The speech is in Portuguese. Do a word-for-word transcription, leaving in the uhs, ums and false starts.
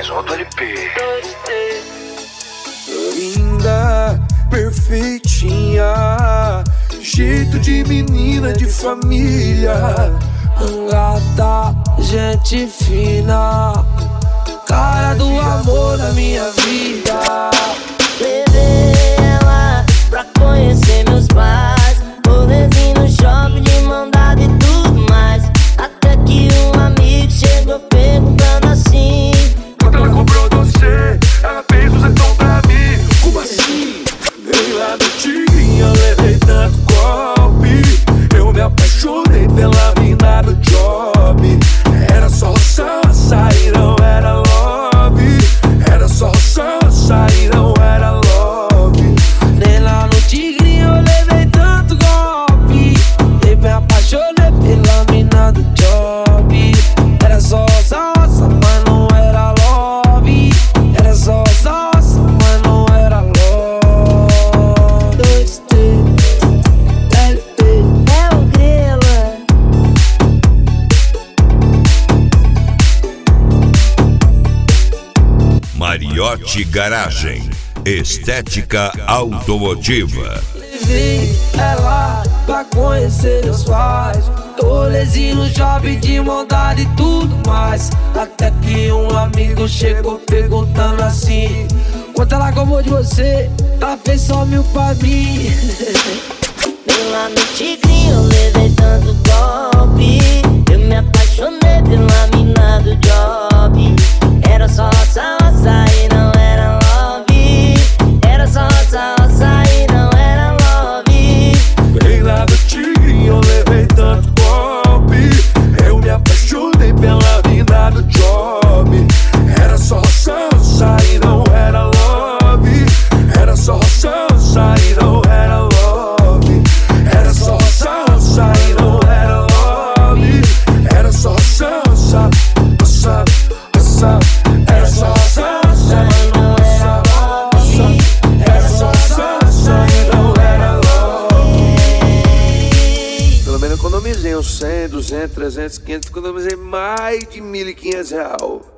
mais um do L P. Linda, perfeitinha, jeito de menina de família, gata, gente fina, cara do amor da minha vida. Levei ela pra conhecer meus pais, rolezinho no shopping de mão dada e tudo mais. Até que um amigo chegou perguntando assim: quanto ela comprou doce? Ela fez o zentão pra mim. Como assim? Veio lá do Tigrinho, eu levei tanto golpe. Eu me apaixonei pela mina do job. Era só roça, açaí, não era love. Era só roça, açaí, não era love. Nem lá no Tigrinho eu levei tanto golpe. Eu me apaixonei pela mina do job. Era só roça, roça, mas não era love. Era só roça, roça, mas não era love. dois T, L P. é o Grela. Mariotti Garagem, estética automotiva. Levei ela pra conhecer meus pais, rolezinho no shopping de mão dada e tudo mais. Até que um amigo chegou perguntando assim: quanto ela comprou de você? Ela fez só mil pra mim. Nem lá no Tigrinho eu levei tanto golpe. Eu me apaixonei pela mina do job. Era só roça, roça e não era love. Era só roça, roça e não era love. Veio lá do Tigrinho, eu levei tanto golpe. Eu me apaixonei pela mina do job. Era só roça, roça e não era love. Era só roça, roça e não era love. Era só roça, roça e não era love. Era só roça, roça, roça, roça. Era só roça, roça e não era love. Era só roça, roça e não era love. Pelo menos economizei uns cem, duzentos, trezentos, quinhentos. Economizei mais de mil e quinhentos real.